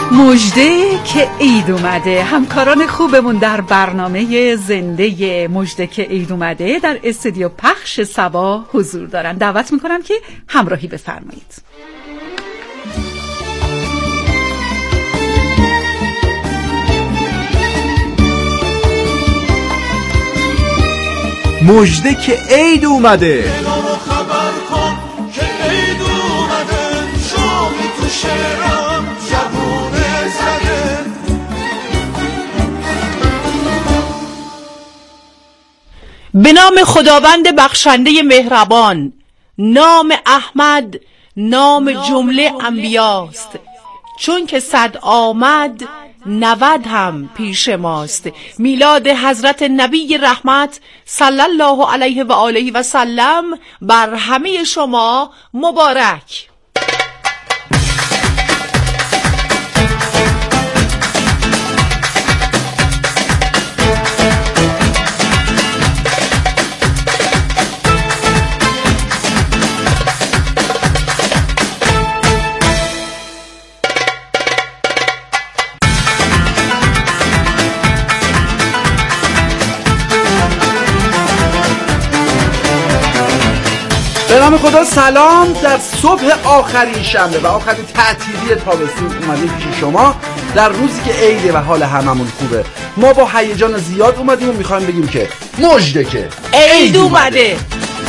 مژده که عید اومده. همکاران خوبمون در برنامه زنده مژده که عید اومده در استودیو پخش صبا حضور دارن. دعوت میکنم که همراهی بفرمایید. مژده که عید اومده. به نام خداوند بخشنده مهربان. نام احمد نام جمله انبیاست. چون که 100 آمد 90 هم پیش ماست. میلاد حضرت نبی رحمت صلی الله علیه و آله و سلم بر همه شما مبارک. به نام خدا سلام. در صبح آخرین شنبه و آخرین تعطیلی تابستون اومدیم پیش شما در روزی که عیده و حال هممون خوبه. ما با هیجان زیاد اومدیم و میخوایم بگیم که مژده که عید اومده.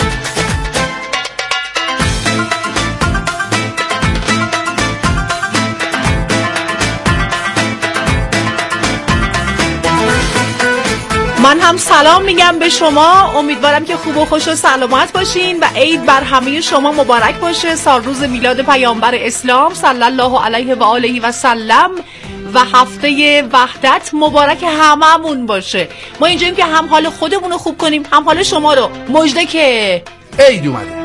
من هم سلام میگم به شما. امیدوارم که خوب و خوش و سلامت باشین و عید بر همه شما مبارک باشه. سال روز میلاد پیامبر اسلام صلی الله علیه و آله و سلم و هفته وحدت مبارک هممون باشه. ما اینجاییم که هم حال خودمون رو خوب کنیم هم حال شما رو. مژده که عید اومده.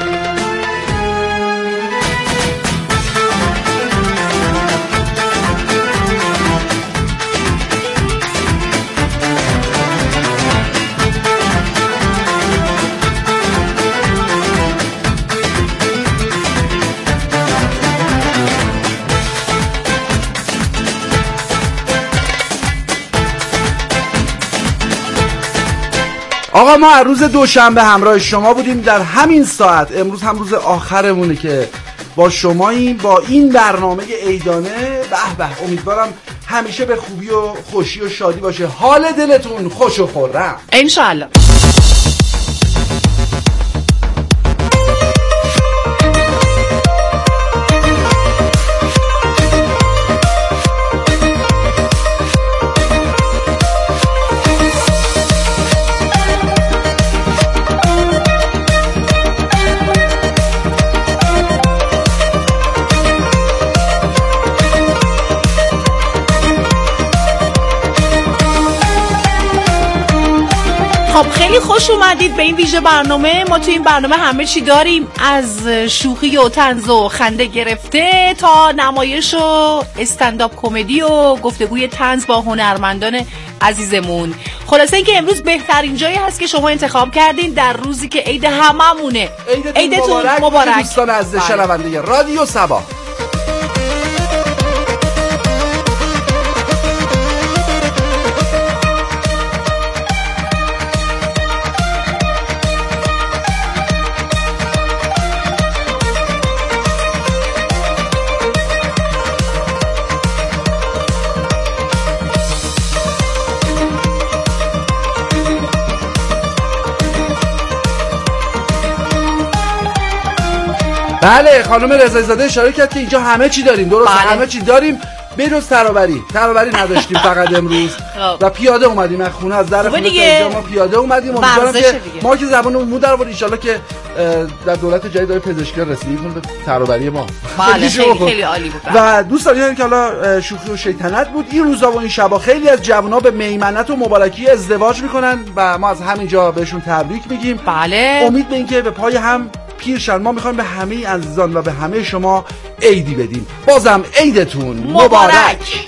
آقا ما روز دوشنبه همراه شما بودیم در همین ساعت. امروز هم روز آخرمونه که با شماییم با این برنامه عیدانه. به به، امیدوارم همیشه به خوبی و خوشی و شادی باشه. حال دلتون خوش و خرم انشالله. خب خیلی خوش اومدید به این ویژه برنامه. ما تو این برنامه همه چی داریم، از شوخی و طنز و خنده گرفته تا نمایش و استندآپ کمدی و گفتگوی طنز با هنرمندان عزیزمون. خلاصه اینکه امروز بهترین جایی هست که شما انتخاب کردین در روزی که عید هممونه. عیدتون مبارک دوستان عزیز شنونده رادیو صبا. بله، خانم رضایی زاده اشاره کرد که اینجا همه چی داریم. درسته، بله. همه چی داریم بجز ترابری نداشتیم فقط امروز و پیاده اومدیم از خونه، از در خونه تا اینجا ما پیاده اومدیم. امیدوارم که ما که زبانمون مو در آورد ان شاءالله که در دولت جدید داره پزشکی رسیدگی کنه به ترابری ما. بله خیلی عالی بود. و دوستان یعنی که حالا شوخی و شیطنت بود این روزا و این شبا خیلی از جوونا به میمنت و مبارکی ازدواج میکنن و ما از همینجا بهشون تبریک میگیم. بله، امید به این که به پای هم پیرشن. ما میخوایم به همه عزیزان و به همه شما عیدی بدیم. بازم عیدتون مبارک.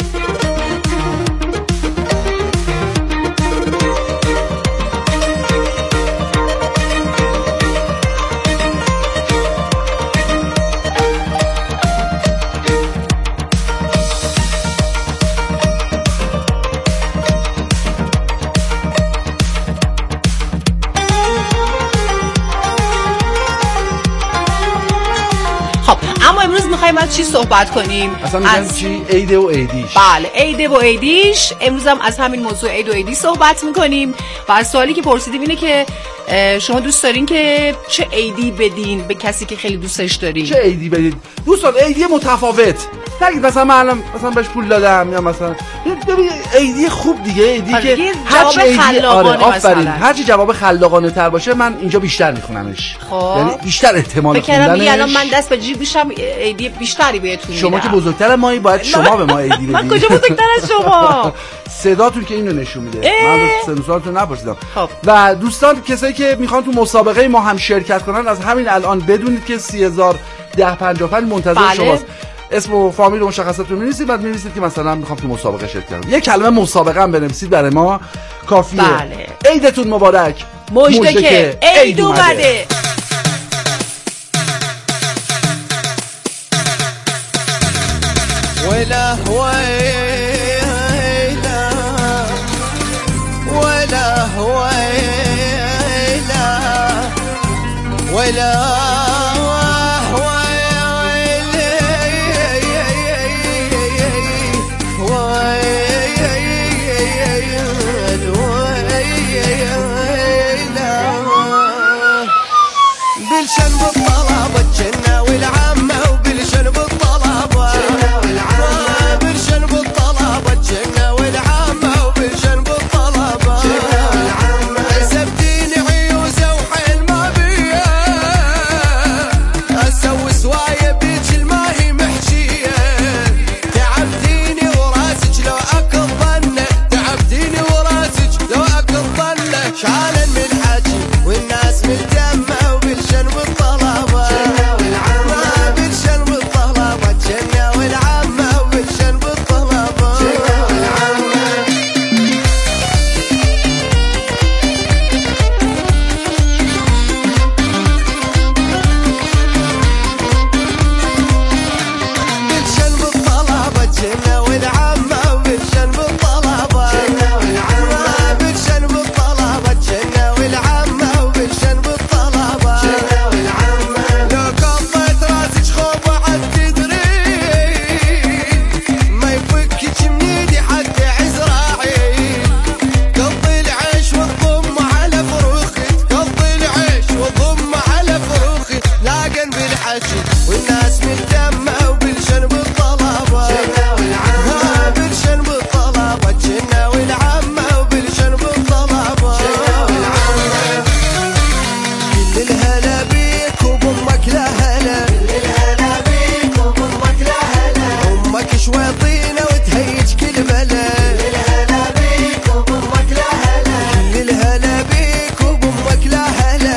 اما امروز میخوایم از چی صحبت کنیم؟ اصلا میگن چی؟ عید و عیدیش. بله، عید و عیدیش. امروز هم از همین موضوع عید و عیدی صحبت میکنیم و سوالی که پرسیدیم اینه که شما دوست دارین که چه عیدی بدین به کسی که خیلی دوستش دارین؟ چه عیدی بدین؟ دوستان عیدی متفاوت. نگید مثلا من الان مثلا بهش پول دادم یا مثلا ببین عیدی خوب دیگه، عیدی که هر چی خلاقانه هر چی جواب خلاقانه تر باشه من اینجا بیشتر میخونمش. خب یعنی بیشتر احتمال خوندنش. الان من دست به جیب میشم عیدی بیشتری بهتون شما که بزرگتر مایی باید شما به ما عیدی بدید. من کجا بزرگتر از شما؟ صداتون که اینو نشون میده. من سن و سالتون نپرسیدم. و دوستان کسایی که میخوان تو مسابقه ما هم شرکت کنن از همین الان بدونید که 301055 منتظر شماست. اسم و فامیل و مشخصاتتون می‌نویسید، بعد می‌نویسید که مثلا میخوام تو مسابقه شرکت کنم. یه کلمه مسابقه هم بنویسید برای ما کافیه. بله. عیدتون مبارک. مژده که عید اومده. ولا بالشن بالطلبة جنة والعامة وبالشن بالطلبة بالشن بالطلبة جنة والعامة وبالشن بالطلبة سبتيني عيوزة وحيل ما بيا أسوي سوايا بيج الماهي محشية تعبتيني وراسك لو أكل ظنة تعبتيني وراسك لو أكل ظنة شعالا من حاجي والناس ملتمة بالشن بالطلبة بالشن بالطلبة جنة والعامة وبالشن بالطلبة بالشن بالطلبة جنة والعامة وبالشن بالطلبة بالشن بالطلبة جنة والعامة وبالشن بالطلبة لو قضيت راسك خوف عاد تدري ما يفكك من ايدي حتى عزراعي قضي العيش والضم على فروخي قضي العيش والضم على فروخي لاقن بالحكي والناس ملتمة وبالشن بالطلبة بالشن بالطلبة جنة والعامة وبالشن بالطلبة كل الهلا بيك وبامك لا هلا امك شويطينة وتهيج كل بلا كل الهلا بيك وبامك لا هلا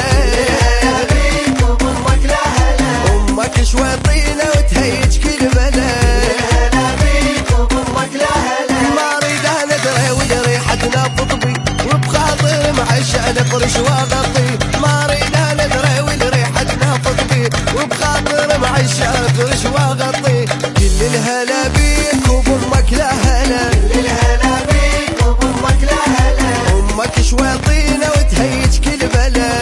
امك شويطينة وتهيج كل بلا ما اريد انا ادري وريحتنا بطبي وبخاطر معشان اقرش واغطي ما اريد انا ادري وريحتنا بطبي وبخاطر معشان اقرش واغطي كل الهلا بيك وبامك لا هلا امك شويطينة وتهيج كل بلا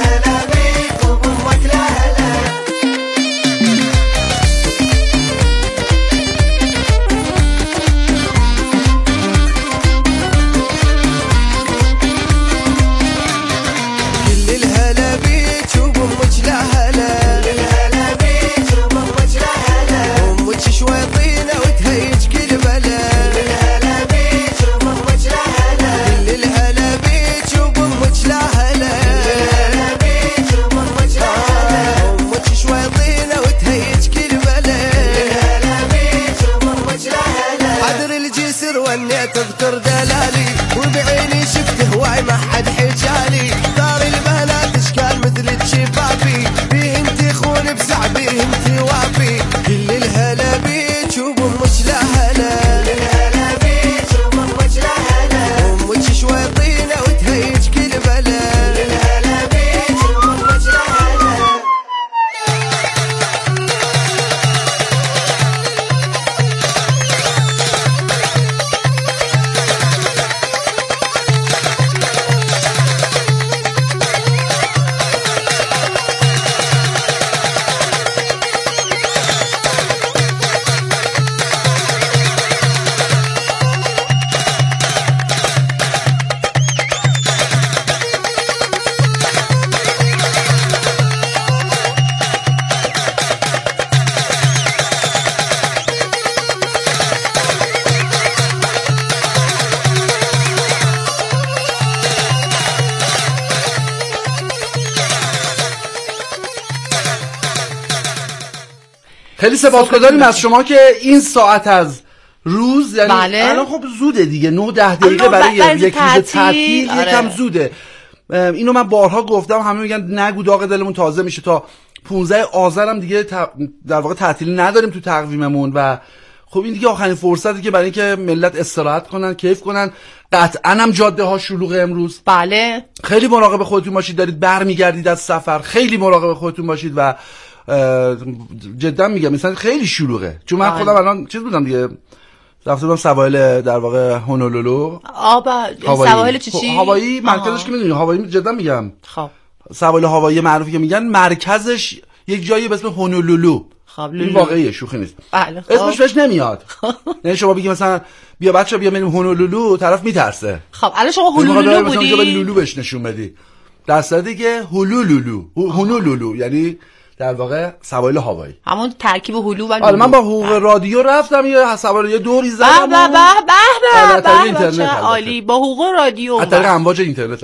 كل الهلا بيك وبامك لا هلا امك شويطينة وتهيج كل بلا كل الهلا بيك خیلی سپاسگزاریم از شما که این ساعت از روز، یعنی الان خب زوده دیگه 9-10 دقیقه برای یک روز تعطیل یکم زوده. اینو من بارها گفتم، همه میگن نگو داغ دلمون تازه میشه. تا 15 آذر هم دیگه در واقع تعطیلی نداریم تو تقویممون و خب این دیگه آخرین فرصتی که برای اینکه ملت استراحت کنن، کیف کنن. قطعا هم جاده ها شلوغه امروز. بله. خیلی مراقب خودتون باشید، دارید برمیگردید از سفر، خیلی مراقب خودتون باشید و جدا میگم مثلا خیلی شلوغه. چون من خودم الان چیز بودم دیگه، رفته بودم سواحل در واقع هونولولو. سواحل چی؟ هاوایی مرکزش که میدونی، هاوایی جدا میگم. خب سواحل هاوایی معروفی که میگن مرکزش یک جایی به اسم هونولولو. خب این واقعیه، شوخی نیست. بله. اسمش بهش نمیاد. یعنی شما بگی مثلا بیا بچا بیا بریم هونولولو، طرف میترسه. خب الان شما هونولولو بودی؟ مثلا لولو بهش نشون بدی. در صورتی که هونولولو یعنی در واقع سواحل هاوایی، همون ترکیب هلو و لولو. آره من با حقوق رادیو رفتم یه سوار یه دوری زدم. به عالی، با حقوق رادیو از طریق امواج اینترنت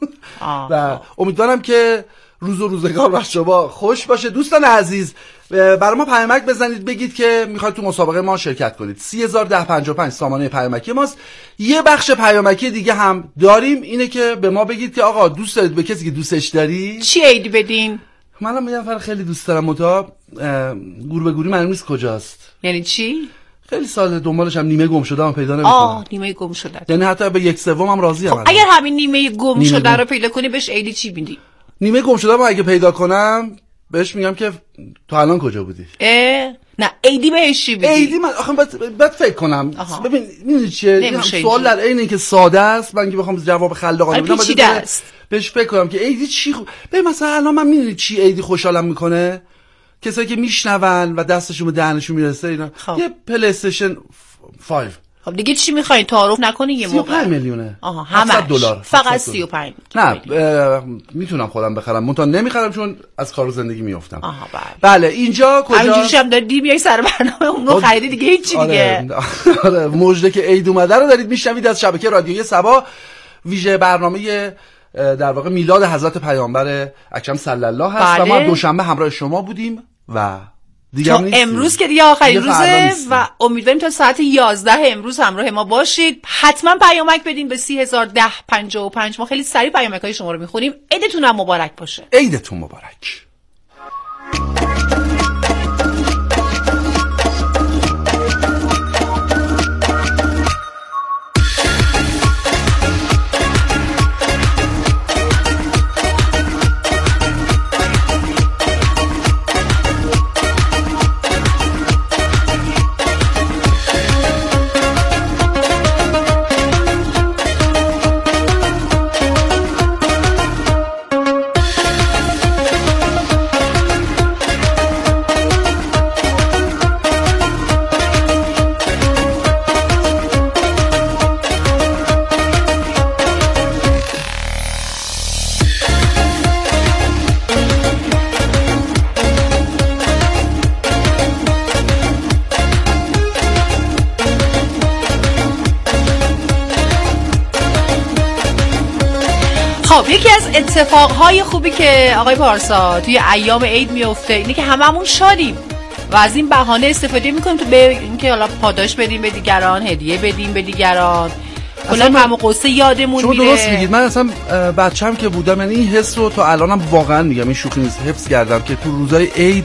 و امیدوارم که روز و روزگار بر شما خوش باشه. دوستان عزیز برای ما پیامک بزنید، بگید که میخواید تو مسابقه ما شرکت کنید. 30155 سامانه پیامکی ماست. یه بخش پیامکی دیگه هم داریم، اینه که به ما بگید که آقا دوست دارید به کسی که دوستش داری چی عیدی بدین. منم یه نفر خیلی دوست دارم، متا گور به گوری معلوم نیست کجاست. یعنی چی؟ خیلی سال دنبالش هم، نیمه گم شده هم پیدا نمی‌کنم. نیمه گم شده، یعنی حتی به 1/3 هم راضی ام. اگر همین نیمه گم شده رو پیدا کنی بهش عیدی چی میدی؟ نیمه گم شده رو اگه پیدا کنم بهش میگم که تو الان کجا بودی؟ نه عیدی بهش چی بدی؟ عیدی من آخه بعد فکر کنم. ببین میدونی چیه، سوال در عین اینکه ساده است، من که بخوام جواب خلاقانه بدم باید بهش فکر کنم که عیدی چی ببین مثلا الان من میدونی چی عیدی خوشحالم میکنه؟ کسایی که میشنون و دستشون به دهنشون میرسه اینا یه پلی استیشن 5. خب دیگه چی میخواین تعارف نکنی یه موقع؟ 35 میلیونه. همه $700 فقط 35. نه میتونم خودم بخرم، منتها نمیخرم چون از کار و زندگی میافتم. بله اینجا کجا؟ همینجوری هم داری میای سر برنامه اونو خریدی دیگه هیچی دیگه. آره مژده که عید اومده رو دارید میشنوید از شبکه رادیویی صبا، ویژه برنامه در واقع میلاد حضرت پیامبر اکرم صلی الله هست. و ما دوشنبه همراه شما بودیم و دیگه امروز که دیگه آخرین روزه و امیدواریم تا ساعت 11 امروز همراه ما باشید. حتما پیامک بدین به 301055. ما خیلی سریع پیامک‌های شما رو میخونیم. عیدتون هم مبارک باشه. عیدتون مبارک. یکی از اتفاقهای خوبی که آقای پارسا توی ایام عید میفته اینه که هممون شادیم و از این بهانه استفاده میکنیم تو به اینکه حالا پاداش بدیم به دیگران، هدیه بدیم به دیگران، کلا غم و غصه یادمون میره. شما درست میگید. من اصلا بچه‌م که بودم یعنی این حس رو تا الانم واقعا میگم این شوخی نیست حفظ کردم که تو روزای عید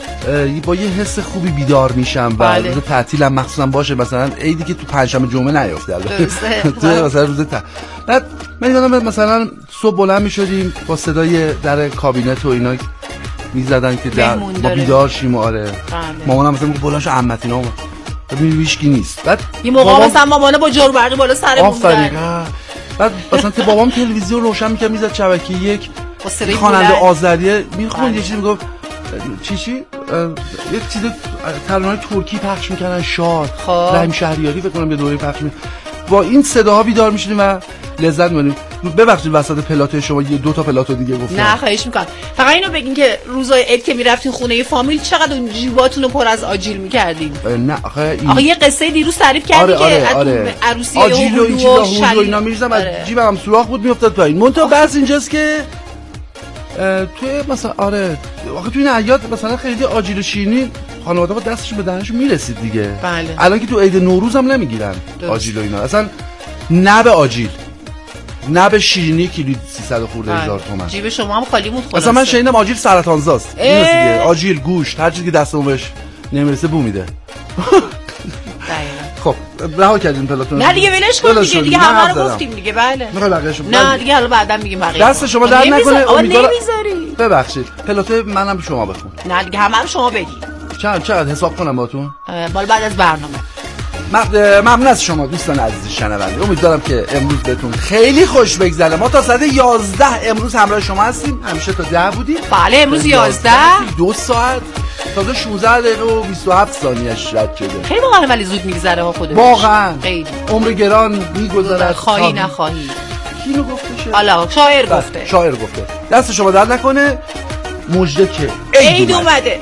با یه حس خوبی بیدار میشم و روز تعطیلم مخصوصا باشه، مثلا عیدی که تو پنجشنبه جمعه نیفته البته مثلا روز بعد من یادم مثلا صبح بلند میشدیم با صدای در کابینت و اینا میزدن که با بیدار شیم. آره مامانم مثلا میگه بلند شو عمت اینا ببین هیچکی نیست. بعد یه موقع مثلا مامانه با جور برقی بالا سرمون بود. بعد مثلا بابام تلویزیون روشن میکرد میزد شبکه یک خواننده آذریه میخوند یه چیزی میگفت چی یه چیز ترانه‌های ترکی پخش میکنن، شاد رحیم شهریاری فکر کنم یه دوره پخش با این صداها بیدار میشدیم و لذت می‌بردیم. ببخشید وسط پلاتو شما یه 2 تا پلاتو دیگه گفتم. نه خواهش میکنم. فقط اینو بگین که روزای عید که میرفتین خونه فامیل چقدر اون جیباتون رو پر از آجیل میکردین؟ نه آخه یه قصه دیروز تعریف کردی که عروسی آجیل و این چیزا هولو اینا میریزم از جیبم هم سوراخ بود میافتاد پایین. منتها بس اینجاست که توی مثلا آخه توی این عیاد مثلا خیلی آجیل و شیرینی خانواده با دستشون به دهنشون میرسید دیگه. بله. الان که تو عید نوروز هم نمیگیرن آجیل و اینا، اصلا نه به آجیل نه به شیرینی کیلو 300 خورده هزار تومان. جیب شما هم خالی بود خلاص. اصلا من شنیدم آجیل سرطانزاست دیگه. آجیل، گوشت، هر چیزی که دستمون بهش نمیرسه بو میده. خب رها کردیم پلاتون. نه دیگه ولش کن دیگه همه رو گفتیم دیگه. بله میخوای بقیه‌شو؟ نه دیگه حالا بعدا میگیم بقیه. دست شما در نکنه. نمیذاری. ببخشید پلاتو منم شما بخون. نه دیگه همه رو شما بدید. چقدر حساب کنم باهاتون؟ بالا بعد از برنامه. ممنون از شما دوستان عزیز شنونده. امیدوارم که امروز بهتون خیلی خوش بگذره. ما تا ساعت 11 امروز همراه شما هستیم. همیشه تا 10 بودیم. بله امروز 11 2 ساعت تا 16 دقیقه و 27 ثانیه‌اش رد شده. خیلی واقعا ولی زود میگذره ها خودش. واقعا خیلی عمر گران میگذره. خواهی نخواهی. کینو گفته حالا شاعر گفته. شاعر گفته. دست شما درد نکنه. مژده که عید اومده.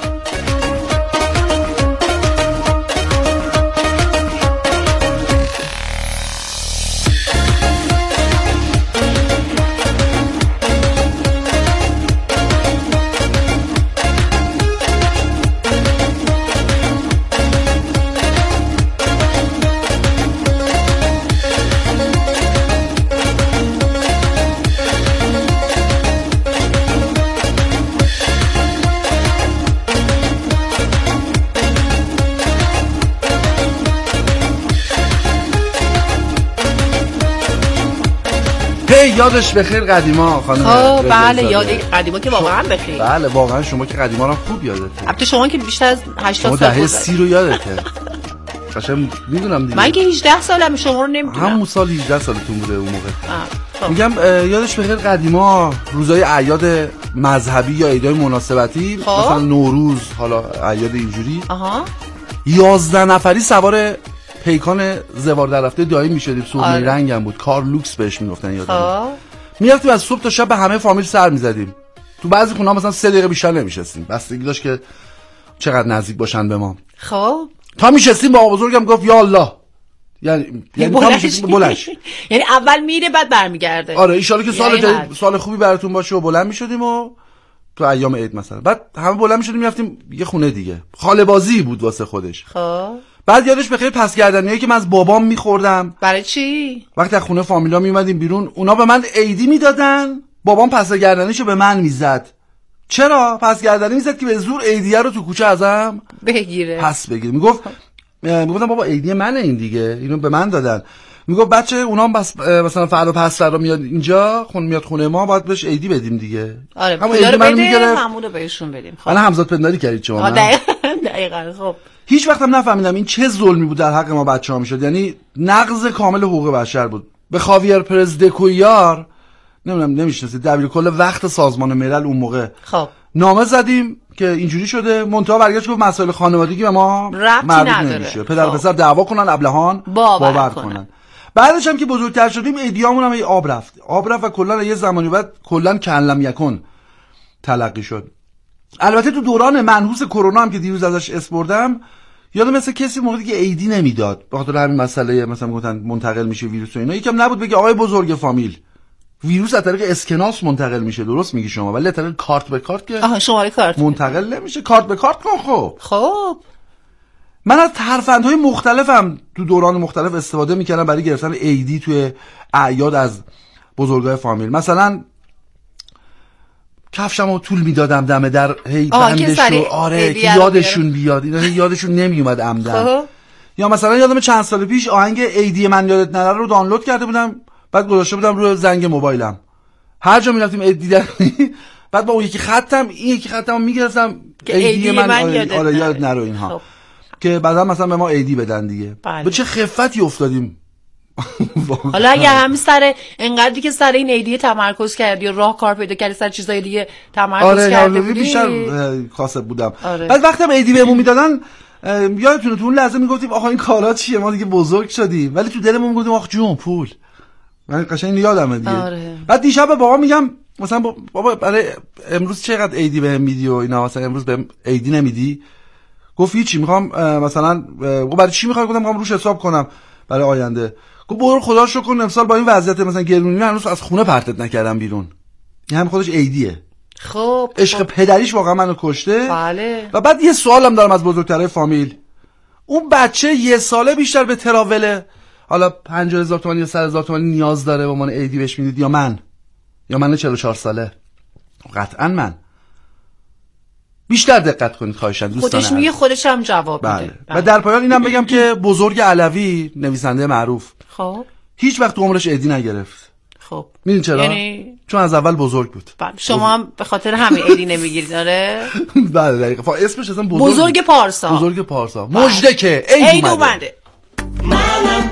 یادش بخیر قدیما خانم. بله یاد قدیما که واقعا بخیر. بله واقعا شما که قدیما رو خوب یادته. البته شما که بیشتر از 80 سال دهه 30 رو یادته. قشنگ میدونم دیگه. من که 18 سالم شما رو نمیدونم. همون سال 18 سالتون بوده اون موقع. میگم یادش بخیر قدیما روزای اعیاد مذهبی یا عیدای مناسبتی مثلا نوروز، حالا اعیاد اینجوری 11 نفری سوار پیکان زوار در رفته دایی میشدیم. سرمه رنگم بود، کار لوکس بهش میگفتن. یادم میرفتیم از صبح تا شب به همه فامیل سر میزدیم. تو بعضی خونه ها مثلا 3 دقیقه بیشتر نمیشستیم، بستگی داشت که چقدر نزدیک باشن به ما. خب تا میشستیم با بزرگم گفت یا الله، یعنی تا میشستیم بلنش. یعنی اول میره بعد برمیگرده. آره ان شاءالله که سال خوبی براتون باشه و بلند میشدیم و تو ایام عید مثلا بعد همه بلند میشدیم میرفتیم یه خونه دیگه. خاله بازی بود واسه خودش. خب بعد یادش بخیر پس گردنیایی که من از بابام میخوردم. برای چی؟ وقتی از خونه فامیلا میومدیم بیرون اونا به من عیدی میدادن، بابام پس گردنیشو به من میزد. چرا پس گردنی میزد؟ که به زور عیدیه رو تو کوچه ازم بگیره، پس بگیره. میگفتم بابا عیدیه منه این دیگه، اینو به من دادن. میگفت بچه اونام بس مثلا فردا پس فردا میاد اینجا میاد خونه ما باید بهش عیدی بدیم دیگه. آره پولا رو بده همونو بهشون بدیم. من همزاد پنداری کردید شما. دقیقاً. خب هیچ وقتم نفهمیدم این چه ظلمی بود در حق ما بچه‌ها میشد. یعنی نقض کامل حقوق بشر بود. به خاویر پرز دکویار نمیشناسید، دبیر کل وقت سازمان ملل اون موقع خب نامه زدیم که اینجوری شده، منتها برگشت گفت مسائل خانوادگی به ما مربوط نمیشه، پدر و پسر دعوا کنن ابلهان باور کنن. بعدش هم که بزرگتر شدیم ایدیامون هم آب رفت و کلا یه زمانی بعد کلا کلم یکن تلقی شد. البته تو دوران منحوس کرونا هم که دیروز ازش اسپردم، یادم مثل کسی موقعی که ایدی نمیداد به خاطر همین مسئله مثلا گفتن منتقل میشه ویروس و اینا، یکم نبود بگه آقای بزرگ فامیل ویروس از طریق اسکناس منتقل میشه. درست میگی شما، ولی از طریق کارت به کارت که شماره کارت منتقل نمیشه. کارت به کارت کن. خب من از ترفندهای مختلفم تو دوران مختلف استفاده میکردم برای گرفتن ایدی توی اعیاد از بزرگای فامیل. مثلا کفشمو طول میدادم دم در هی بندشو آره که یادشون بیاد. اینا یادشون نمیومد عمدن. یا مثلا یادم چند سال پیش آهنگ ایدی من یادت نره رو دانلود کرده بودم، بعد گذاشته بودم روی زنگ موبایلم. هر جا میرفتیم ایدی دیدن بعد با اون یکی خطم این یکی خطمو میگرفتم ایدی من آره یادت نره اینها. که بعدا مثلا به ما ایدی بدن دیگه. به چه خفتی افتادیم. حالا اگه هم سر انقدری که سر این ایدی تمرکز کردی و راه کار پیدا کردی سر چیزای دیگه تمرکز کرده بودی بیشتر کاسب بودم. بعد وقتی ایدی بهمون میدادن یادتونه تو اون لحظه میگفتیم آخه این کارا چیه، ما دیگه بزرگ شدیم، ولی تو دلمون میگفتیم آخ جون پول. من قشنگ یادمه دیگه. بعد دیشب به بابا میگم مثلا بابا برای امروز چقدر ایدی بهم میدی و اینا، مثلا امروز بهم ایدی نمیدی؟ گفت هیچی میخوام مثلا برای چی میخوای؟ گفتم میخوام روش حساب کنم برای آینده. گفت برو خدا رو شکر کن امسال با این وضعیت مثلا گرونی هنوز از خونه پرتت نکردم بیرون. این هم خودش ایدیه. خب عشق پدریش واقعا منو کشته. بله. و بعد یه سوالم دارم از بزرگترهای فامیل، اون بچه 1 ساله بیشتر به تراول حالا 50,000 تومان یا 100,000 تومان نیاز داره به عنوان ایدی بهش میدید یا من 44 ساله؟ قطعا من. بیشتر دقت کنید خواهشاً دوستان. خودش میگه، خودش هم جواب میده. و در پایان اینم بگم که بزرگ علوی، نویسنده معروف، خب هیچ وقت عمرش ایدی نگرفت. خب میدین چرا؟ یعنی چون از اول بزرگ بود. بله. شما هم به خاطر همین ایدی نمیگیرید؟ آره. بله دقیقاً. اسمش اصلا بزرگ پارسا. بزرگ پارسا. مژده که عید اومده. مالم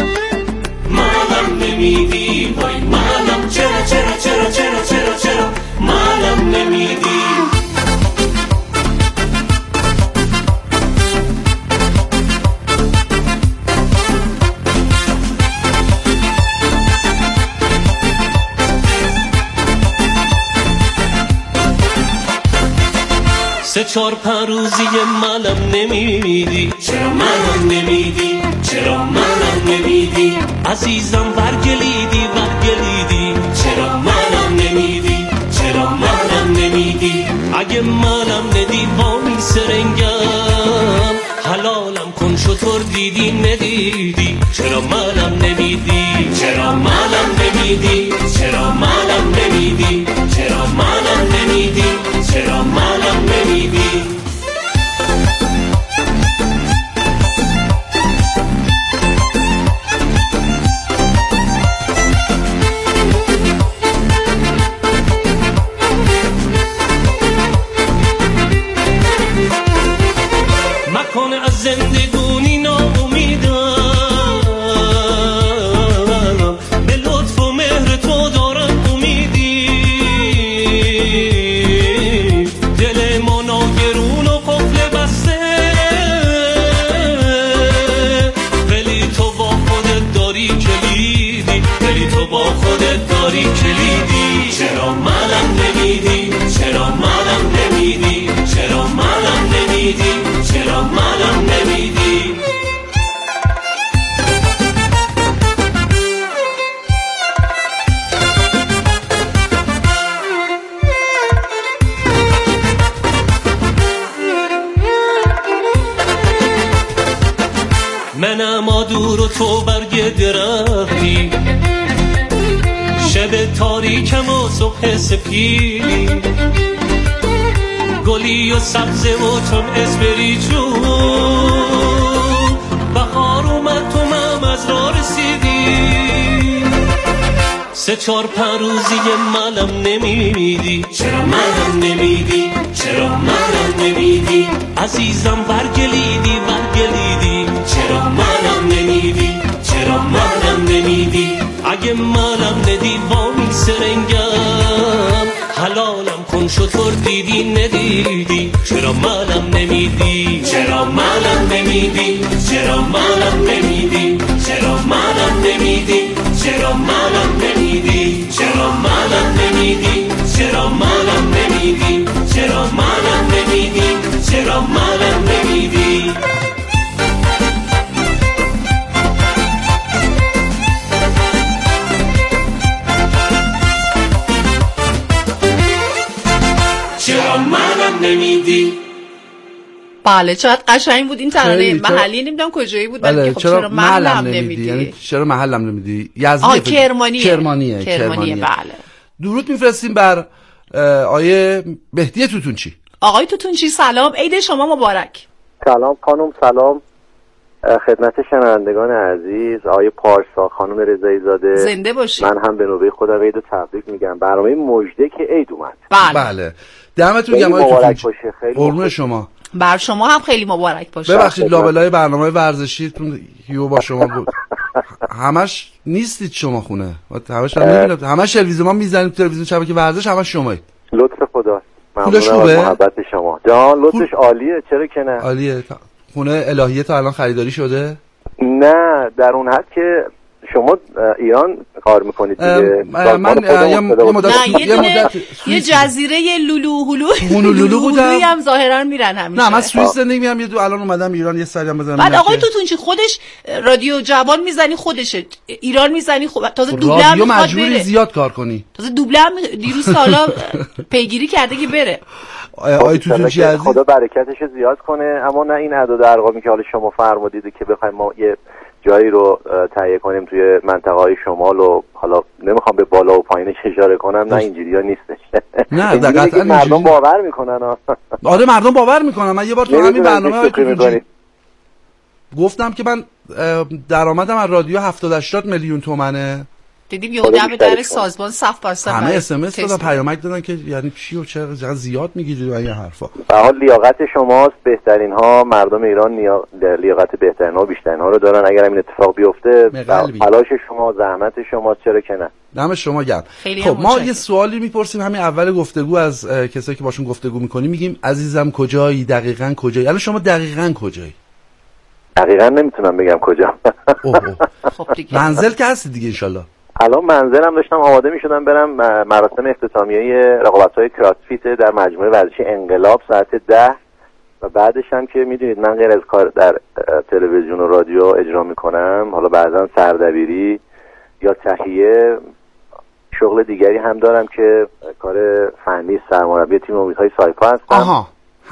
نمیدی، وای مالم چرا مالم نمیدی. سه چار پنج روزی مالم نمیدی، چرا مالم نمیدی، چرا مالم نمیدی. عزیزم ورگلیدی چرا مالم نمیدی، چرا مالم نمیدی. اگه مالم ندی وامی سرنگم، حلالم کن شطور دیدی ندیدی. چرا مالم نمیدی، چرا مالم نمیدی، چرا مالم نمیدی، چرا مالم نمیدی، چرا مالم نمیدی. مکنه از زندگونی ناامیدم، به لطف و مهر تو دارم امیدی. دل ما ناگرون و قفل بسته، ولی تو با خودت داری کلیدی، ولی تو با خودت داری کلیدی. چرا مالم نمیدی، چرا مالم نمیدی، چرا مالم نمیدی، چرا مالم نمیدی. منم آدور و تو برگ درختی، شب تاریکم و صبح سپیدی. گلی و سبزه و چون اسپری جون، بهار اومد تو مم از را رسیدی. سه چار پنج روزی مالم نمیدی، چرا مالم نمیدی، چرا مالم نمیدی. عزیزم ورگلیدی چرا مالم نمیدی، چرا مالم نمیدی. اگه مالم ندی وامی سرنگم، حلالم کن شطور دیدی ندیدی. چرا مالم نمیدی، چرا مالم نمیدی، چرا مالم نمیدی، چرا مالم نمیدی، چرا مالم نمیدی، چرا مالم نمیدی، چرا مالم نمیدی، چرا مالم نمیدی، چرا مالم نمیدی. چرا مالم نمیدی. بله چقدر قشنگ بود این ترانه. محلی نمیدونم کجایی بود، بله. خب چرا محلم نمیدی، یعنی چرا محلم نمیدی. یزدی کرمانیه. بله. درود میفرستیم بر آیه مهدی توتونچی. آقای توتونچی سلام، عید شما مبارک. سلام خانم، سلام خدمت شنوندگان عزیز. آقای پارسا، خانم رضایی زاده، زنده باشید. من هم به نوبه خودم عید و تبریک میگم. برنامه مژده که عید اومد. بله دمتون گرم آقای توتونچی. قربون شما. بر شما هم خیلی مبارک باشه. ببخشید لابلای برنامه ورزشیتون هیو با شما بود. همش نیستید شما خونه. همش تلویزیون ما میزنیم، تلویزیون شبکه ورزش همش شمایید. لطف خدا. پولش خوبه؟ محبت شما. جان لطفش عالیه، چرا که نه. عالیه. خونه الهیه تا الان خریداری شده؟ نه در اون حد که شما ایران کار میکنید من یه جزیره لولو بودم هم ظاهرا میرن همیشه. نه من سوئیس زندگی می‌کنم، یه دو الان اومدم ایران یه سری هم بزنم. بعد آقای توتونچی خودش رادیو جوان میزنی، خودشه ایران میزنی، تازه دوبله هم رادیو مجبوری زیاد کار کنی، تازه دوبله هم دیروز حالا پیگیری کرده که بره. آقای توتونچی عزیز خدا برکتش زیاد کنه. اما نه این اعداد و ارقامی که حالا شما فرمودید که بخوایم ما یه جایی رو تهیه کنیم توی منطقه‌های شمال و حالا نمیخوام به بالا و پایینش اشاره کنم، نه اینجوری‌ها نیستش. نه دقیقاً مردم باور میکنن. آره مردم باور میکنن. من یه بار تو همین برنامه گفتم که من درآمدم از رادیو 70-80 میلیون تومنه. دیدیم یه دم در سازمان صف بستن، همه اس دادن، پیامک دادن که یعنی چی و چه زیاد میگید و این حرفا. به حال لیاقت شماست، بهترین ها مردم ایران لیاقت بهترین ها و بیشترین ها رو دارن. اگر این اتفاق بیفته تلاش شما، زحمت شما، چرا که نه. دم شما گرم. خب ما یه سوالی میپرسیم همین اول گفتگو از کسایی که باشون گفتگو میکنیم، میگیم عزیزم کجایی، دقیقاً کجایی؟ الان شما دقیقاً کجایی؟ دقیقاً نمیتونم بگم کجا. خب دیگه منزل که هستی دیگه ان شاءالله. الان منزلم داشتم آماده میشدم برم مراسم اختتامیه رقابت‌های کراسفیت در مجموعه ورزشی انقلاب ساعت 10 و بعدش هم که میدونید من غیر از کار در تلویزیون و رادیو اجرا میکنم، حالا بعضا سردبیری یا تهیه شغل دیگری هم دارم که کار فنی سرمربی تیم امیدهای سایپا هستم. آها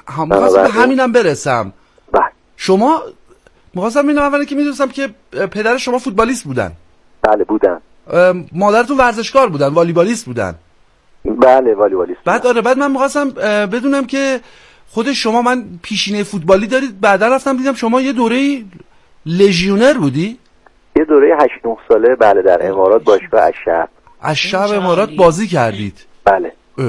همینم برسم. شما می‌خواستم ببینم اولا که می‌دونستم که پدر شما فوتبالیست بودن. بله بودن. مادرتون ورزشکار بودن، والیبالیست بودن. بله والیبالیست. بعد من می‌خواستم بدونم که خود شما، من پیشینه فوتبالی دارید، بعدا رفتم دیدم شما یه دوره لژیونر بودی؟ یه دوره 8-9 ساله بله در امارات باشگاه الشعب امارات بازی کردید. بله.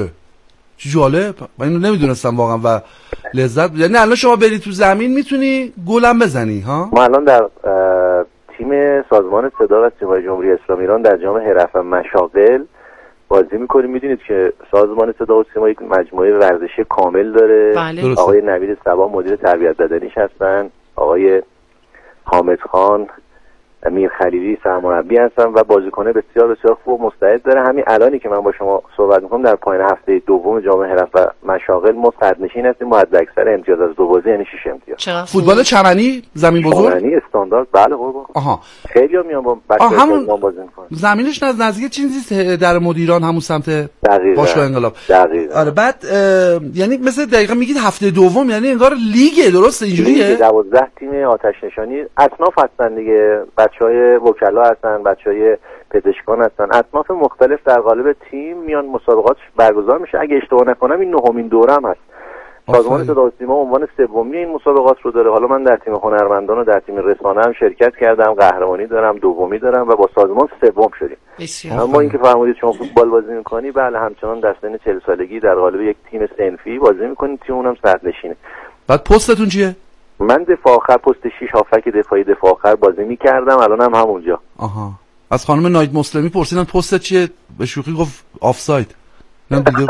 چه جالب، من اینو نمیدونستم واقعا و لذت. یعنی الان شما بری تو زمین میتونی گلم بزنی ها؟ ما الان در تیم سازمان صدا و سیمای جمهوری اسلامی ایران در جام حرف مشاغل بازی میکنیم. میدونید که سازمان صدا و سیما یک مجموعه ورزشی کامل داره. بله. آقای نوید صبا مدیر تربیت بدنیش هستن، آقای حامد خان امیر خلیلی سرمربی هستن و بازیکن بسیار بسیار خوب و مستعد داره. همین الانی که من با شما صحبت میکنم در پایان هفته دوم جام حرف و مشاغل ما صدرنشین هستیم با حداکثر امتیاز از 2 بازی یعنی 6 امتیاز. فوتبال چمنی زمین بزرگ؟ چمنی استاندارد بله قربان. آها. خیلی‌ها میان با بچه‌ها بازی میکنن. زمینش نزدیک چیزی در مدیران همون سمت باشگاه انقلاب. دقیقاً. آره بعد یعنی مثلا دقیقاً میگید هفته دوم یعنی انگار لیگه، درسته اینجوریه؟ 12 تیم آتش نشانی اصناف هستن دیگه، بچهای وکلا هستن، بچهای پزشکان هستن، اصناف مختلف در قالب تیم میان مسابقات برگزار میشه. اگه اشتباه نکنم این 9مین دوره هم هست. سازمان صدا و سیما عنوان سومی این مسابقات رو داره. حالا من در تیم هنرمندان و در تیم رسانه هم شرکت کردم، قهرمانی دارم، دومی دارم و با سازمان سوم شدیم. اما اینکه فرمودید شما فوتبال بازی می‌کنی، بله همچنان در سن 40 سالگی در قالب یک تیم صنفی بازی می‌کنیم. تیممون هم صدرنشینه. بعد پستتون چیه؟ من دفاع آخر، پست 6 هافک دفاعی دفاع آخر بازی می‌کردم، الانم همونجا. آها. از خانم ناید مسلمی پرسیدن پست چیه؟ به شوخی گفت آفساید. من دیگه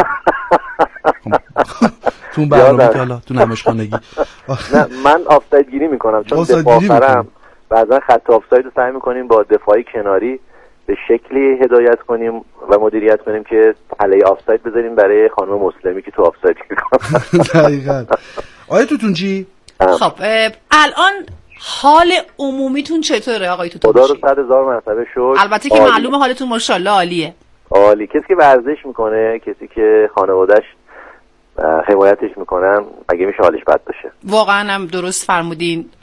تو برنامه که حالا تو نمایشخانگی نه من آفساید گیری میکنم چون دفاع آخرم. بعضا خط آفساید رو سعی میکنیم با دفاعی کناری به شکلی هدایت کنیم و مدیریت کنیم که تله آفساید بذاریم برای خانم مسلمی که تو آفساید میکنه. دقیقاً. آقای توتونچی خب الان حال عمومیتون چطوره آقای توتونچی؟ خدا رو 100,000 مرتبه شکر. البته که معلومه حالتون ماشاءالله عالیه. عالی. کسی که ورزش میکنه، کسی که خانواده‌اش حمایتش میکنن، اگه میشه حالش بد باشه. واقعا هم درست فرمودین.